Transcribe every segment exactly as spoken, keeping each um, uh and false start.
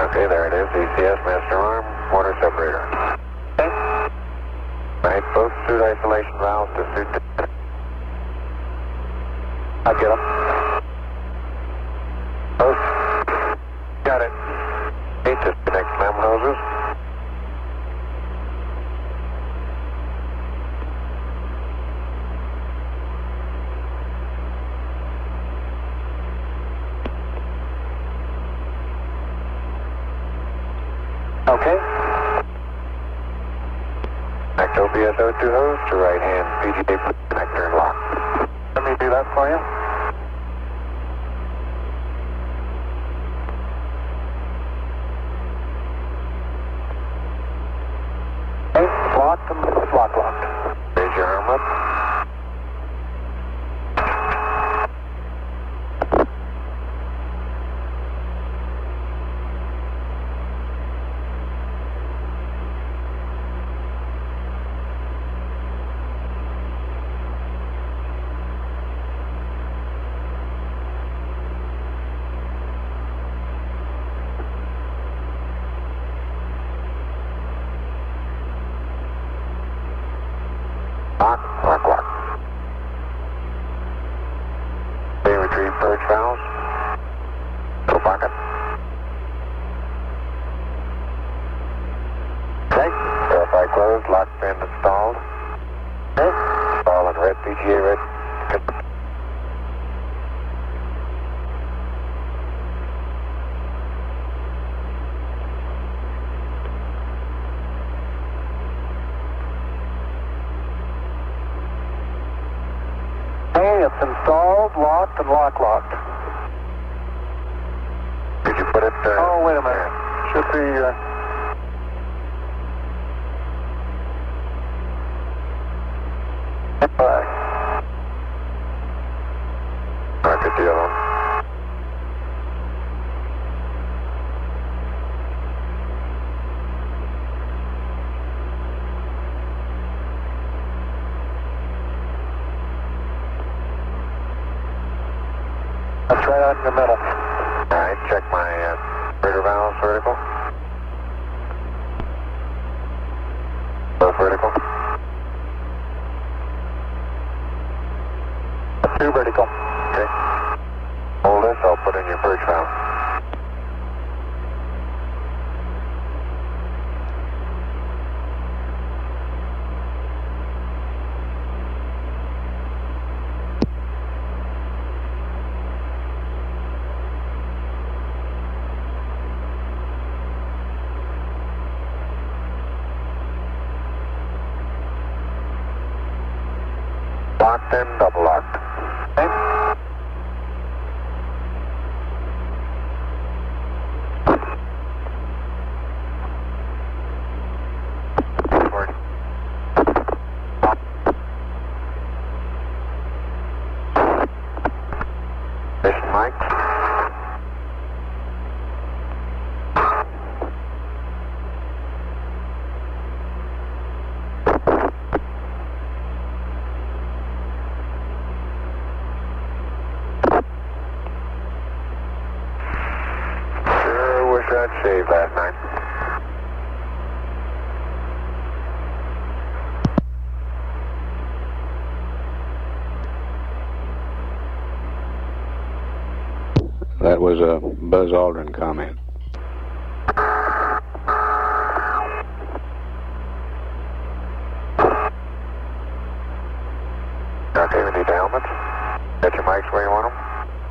Okay, there it is. E C S, master arm, water separator. Okay. Right, both suit isolation valves to suit. I get them. Both. Got it. Eight disconnect clam hoses. Okay. Connect O B S O two hose to right hand P G A connector and lock. Let me do that for you. Okay, locked and lock locked. Raise your arm up. Lock, lock, lock. Okay, retrieve purge valves. Little pocket. Okay. Verify closed, lock pin installed. Okay. All in red, P G A red. Good. Okay, it's installed, locked, and lock locked. Did you put it? Uh, Oh, wait a minute. Should be. Uh, Bye. Not good deal, huh? That's right out in the middle. Alright, check my uh, breeder valves vertical. Both vertical. Two vertical. Okay. Hold this, I'll put in your purge valve. Locked and double locked. Okay. Forward. Mission mics. Sure wish I'd saved last night. That was a Buzz Aldrin comment. Okay, we need the helmets. Got your mics where you want them?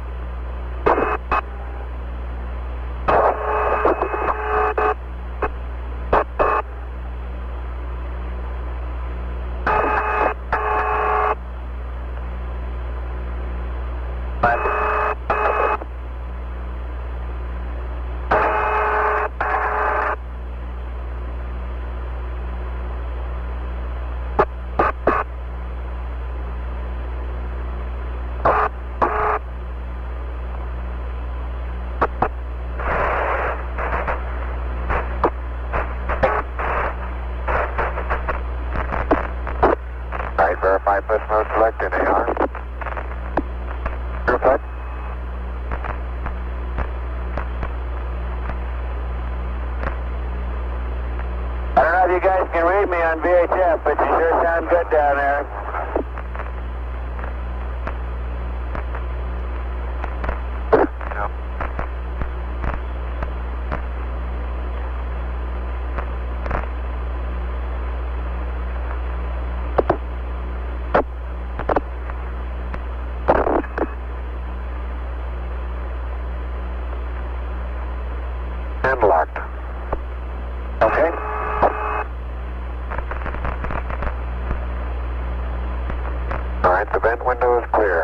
Alright, verify push mode select in A R. Verified. you can read me on V H F, but you sure sound good down there. And locked. Okay. All right, the vent window is clear.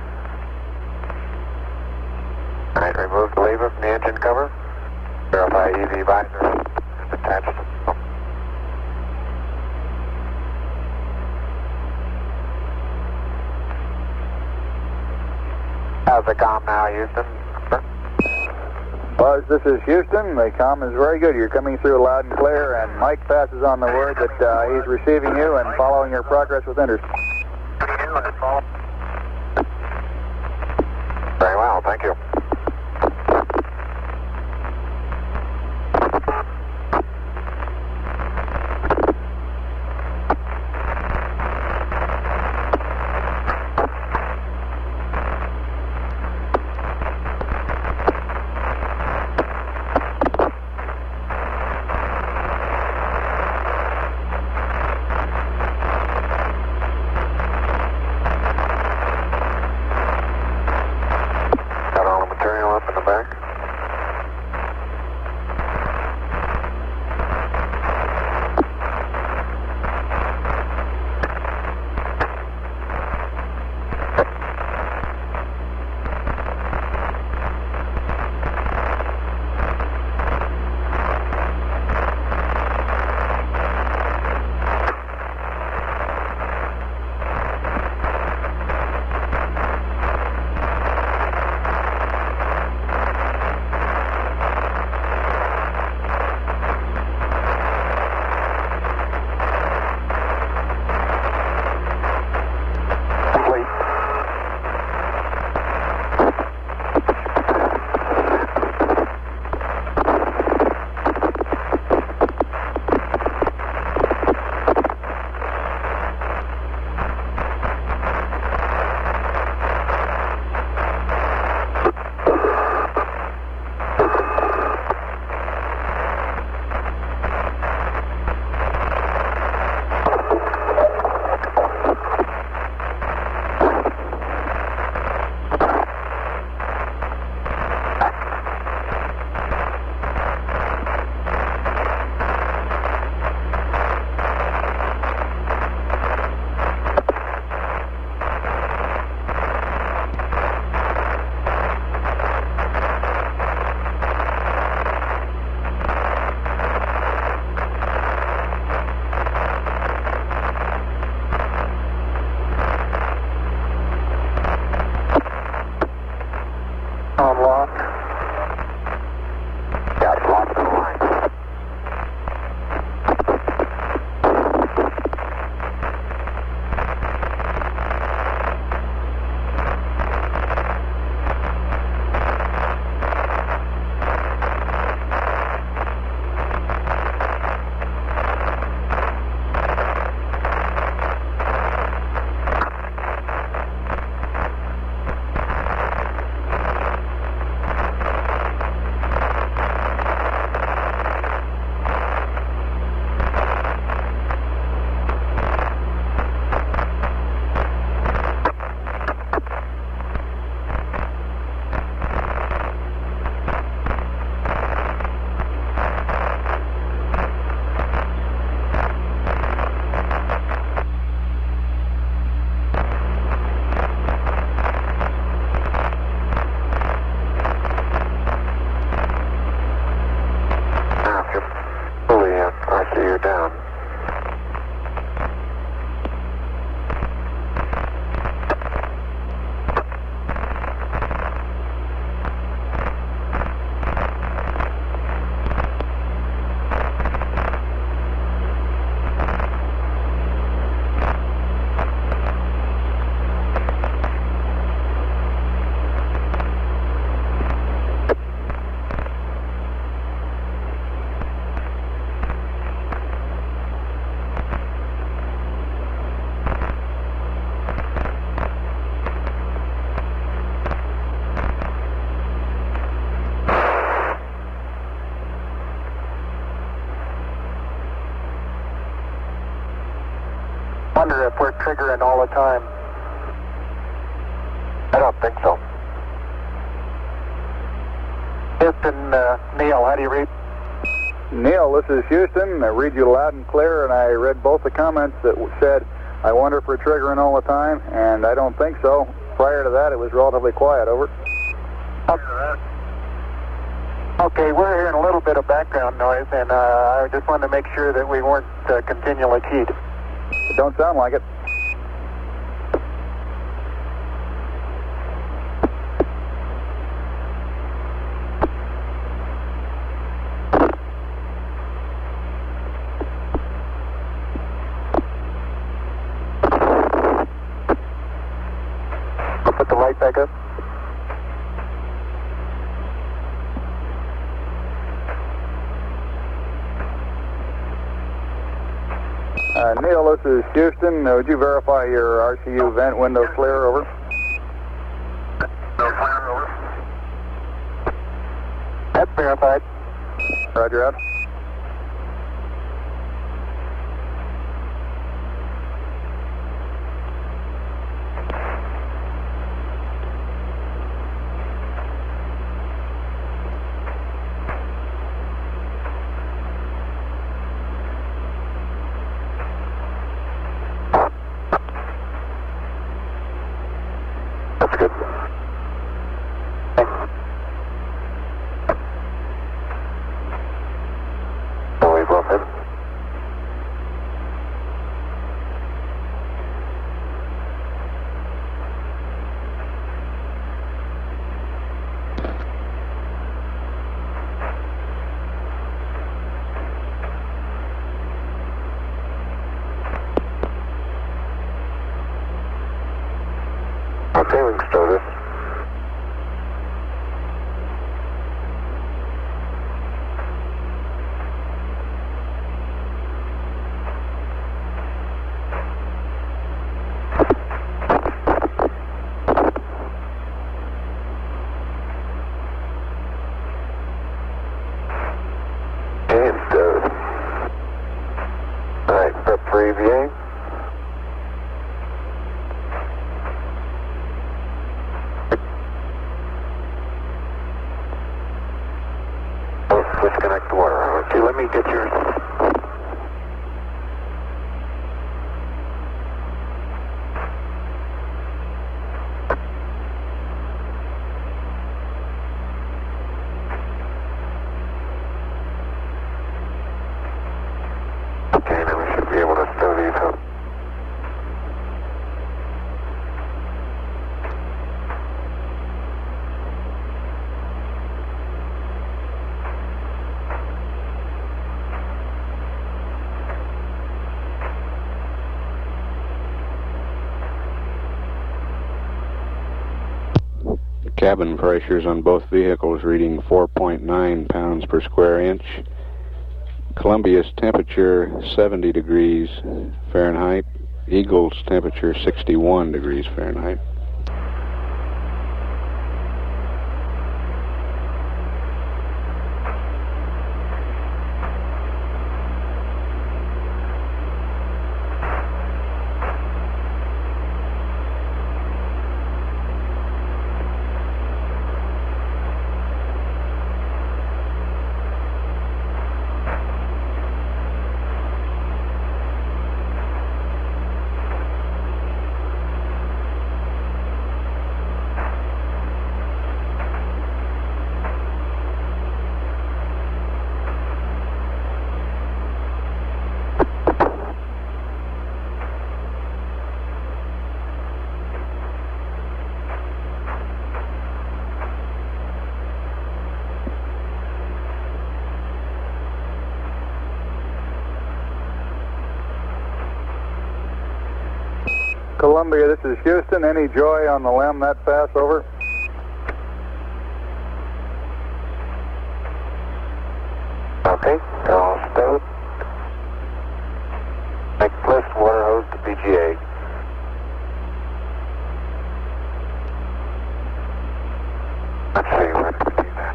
All right, remove the lever from the engine cover. Verify E V visor is attached. How's the comm now, Houston? Buzz, this is Houston. The comm is very good. You're coming through loud and clear, and Mike passes on the word that uh, he's receiving you and following your progress with interest. Very well, thank you. Wonder if we're triggering all the time. I don't think so. Houston, uh, Neil, how do you read? Neil, this is Houston. I read you loud and clear, and I read both the comments that said, I wonder if we're triggering all the time, and I don't think so. Prior to that, it was relatively quiet. Over. Okay, we're hearing a little bit of background noise, and uh, I just wanted to make sure that we weren't uh, continually keyed. It don't sound like it. I'll put the light back up. Uh, Neil, this is Houston. Uh, would you verify your R C U vent window clear? Over. No fire, over. That's verified. Roger out. That's good. So we've lost it. Okay, we can stow this. And stowed. All right, prep for E V A. Disconnect the water. Okay, let me get yours. Okay, now we should be able to stow these up. Cabin pressures on both vehicles reading four point nine pounds per square inch. Columbia's temperature seventy degrees Fahrenheit. Eagle's temperature sixty-one degrees Fahrenheit. Columbia, this is Houston. Any joy on the Lem that fast? Over. Okay, they're all stowed. Next list, water hose to B G A. Let's see, where did we do that?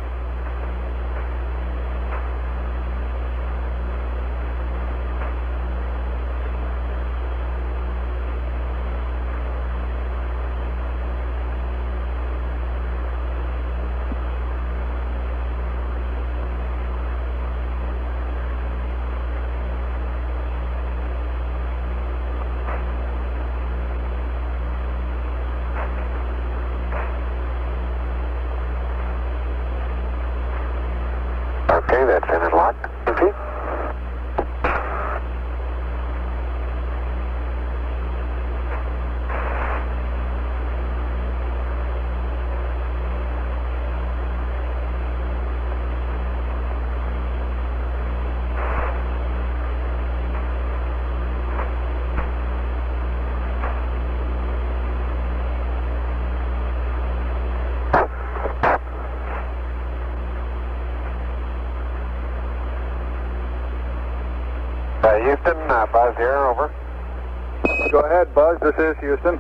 Uh, Houston, uh, Buzz here, over. Go ahead, Buzz. This is Houston.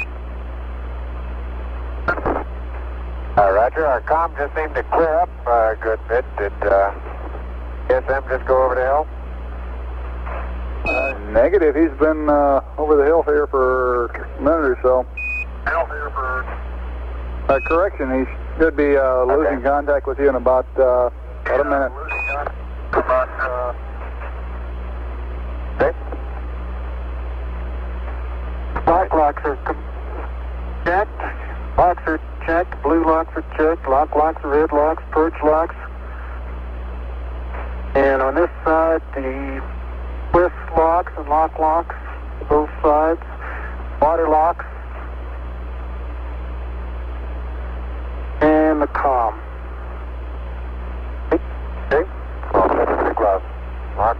Uh, Roger, our comm just seemed to clear up a good bit. Did uh, S M just go over the hill? Uh, negative. He's been uh, over the hill here for a minute or so. Hill here for... Uh, correction, he should be uh, losing Okay. contact with you in about, uh, about a minute. About, uh... Okay. Black locks are com- checked. Locks are checked. Blue locks are checked. Lock locks, red locks, perch locks. And on this side, the twist locks and lock locks, both sides. Water locks. And the comm. Okay. All set with the gloves. Lock.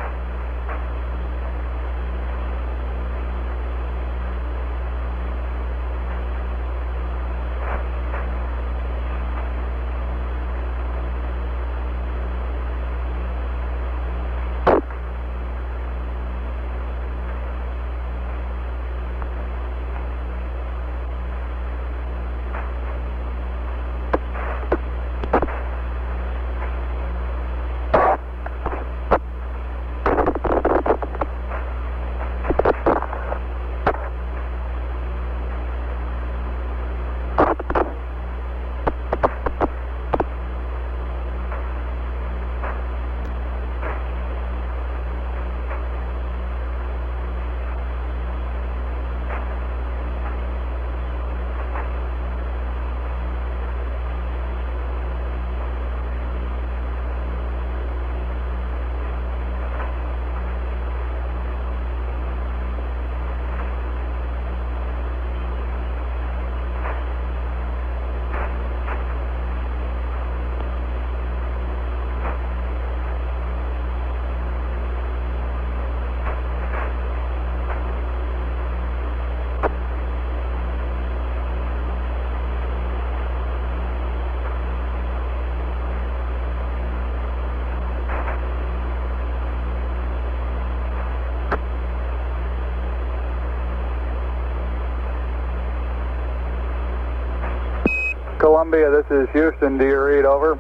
Columbia, this is Houston. Do you read over?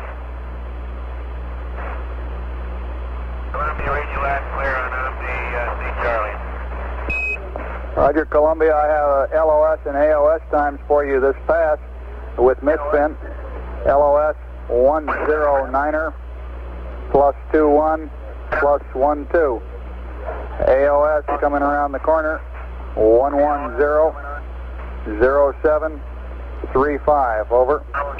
Columbia, read you last clear on M D, uh, C Charlie. Roger, Columbia. I have uh, L O S and A O S times for you this pass with misspin. L O S one zero niner plus two one plus one two. A O S coming around the corner one one zero zero seven three five. Over.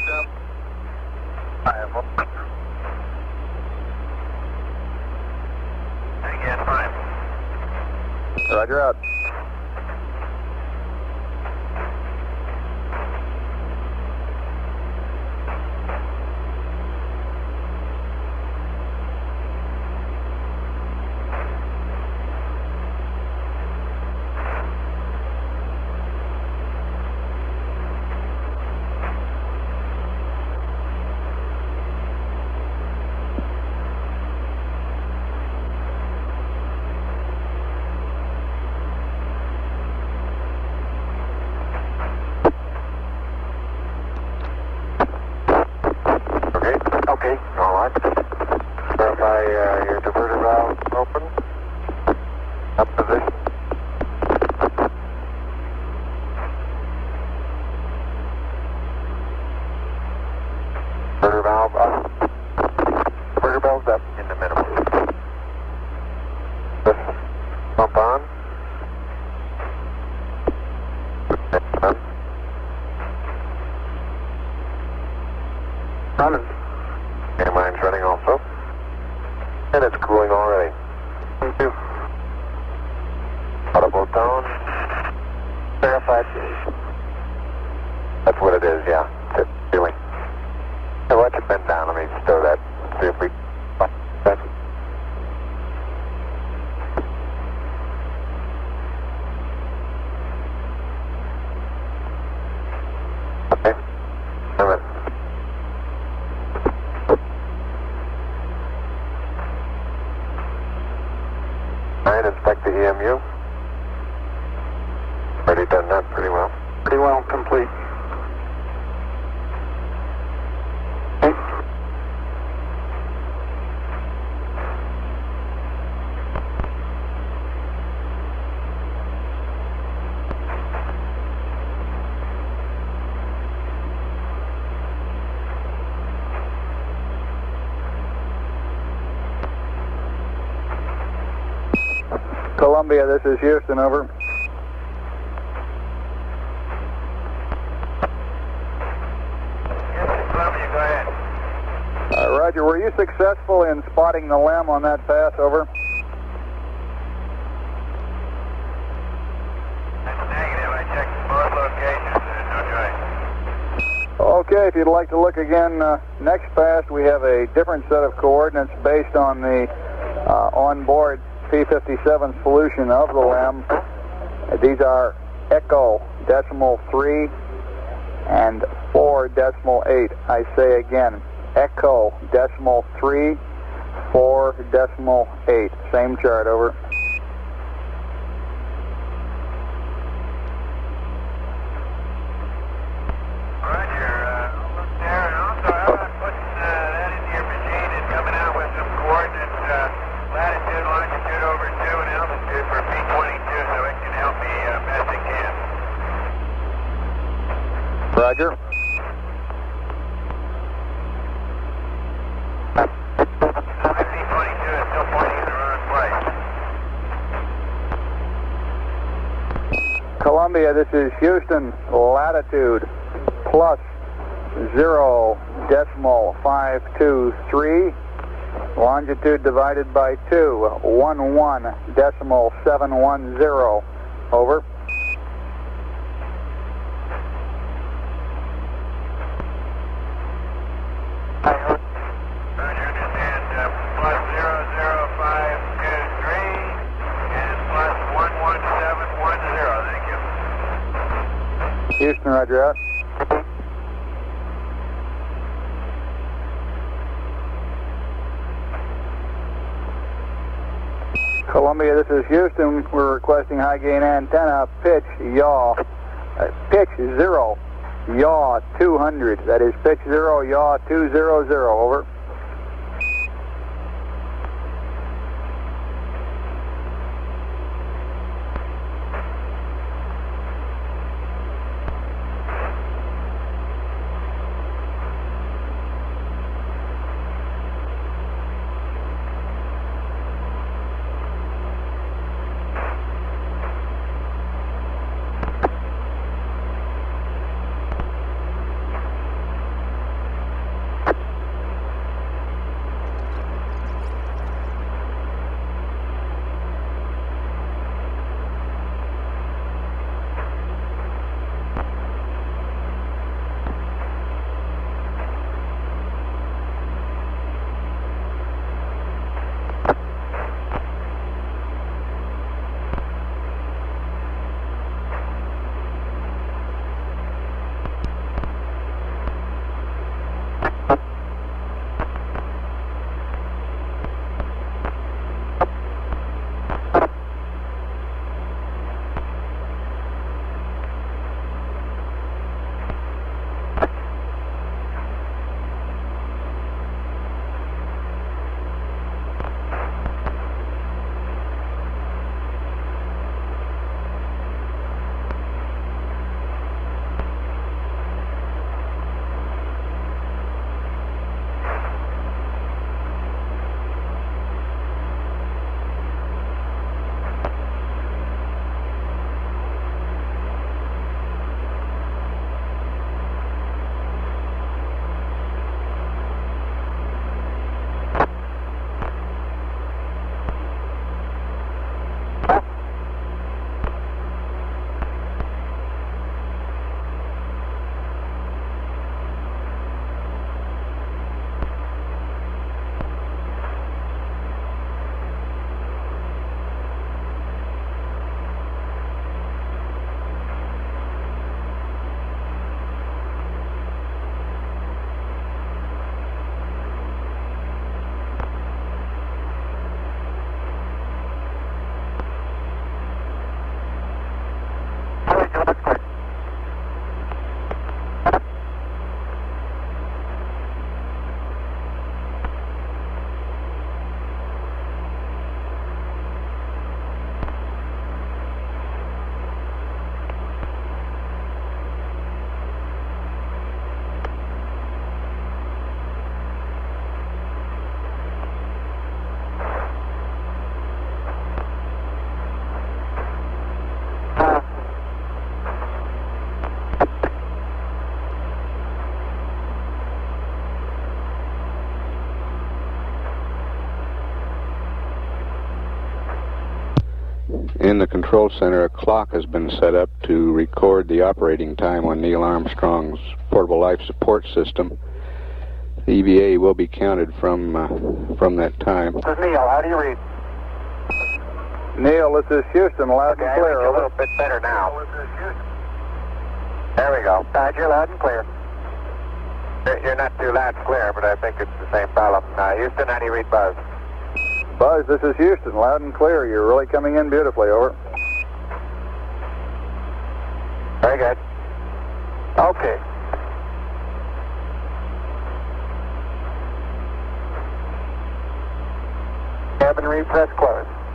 Again, five. Roger out. Okay, all right. Verify uh, your diverter valve open. Up position. Diverter valve up. Diverter valve up in the minimum. This pump on. Done. Running. Air mine's running also. And it's cooling already. Thank you. Audible tone. Verified. That's what it is, yeah. It's feeling. Hey, why don't you bend down? Let me stow that. See if we... That's... Okay. All right. M U. Already done that pretty well. Pretty well complete. Columbia, this is Houston, over. Columbia, go ahead. Uh, Roger, were you successful in spotting the LEM on that pass, over? That's negative. I checked both locations. There's no joy. Okay, if you'd like to look again, uh, next pass we have a different set of coordinates based on the uh, onboard P fifty-seven solution of the LEM. Uh, these are Echo decimal three and four decimal eight. I say again, Echo decimal three, four decimal eight. Same chart, over. Roger. Uh, look there, and also how about putting uh, that into your machine and coming out with some coordinates, uh, latitude, longitude over two, and altitude for P twenty-two, so it can help me uh, best it can. Roger. My P twenty-two is still pointing in the wrong place. Columbia, this is Houston, latitude plus zero decimal five two three, longitude divided by two, one one decimal seven one zero, over. Roger, understand, uh, plus zero zero five two three and plus one one seven one zero, thank you. Houston, roger out. Columbia, this is Houston. We're requesting high gain antenna, pitch, yaw, uh, pitch zero, yaw two hundred. That is pitch zero, yaw two hundred, over. In the control center, a clock has been set up to record the operating time on Neil Armstrong's portable life support system. The E V A will be counted from uh, from that time. This is Neil. How do you read? Neil, this is Houston, loud Okay, and I clear. read you a Over. little bit better now. There we go. Roger, loud and clear. You're not too loud and clear, but I think it's the same problem. Uh, Houston, how do you read Buzz? Buzz, this is Houston, loud and clear. You're really coming in beautifully. Over. Very good. Okay. Cabin repress closed.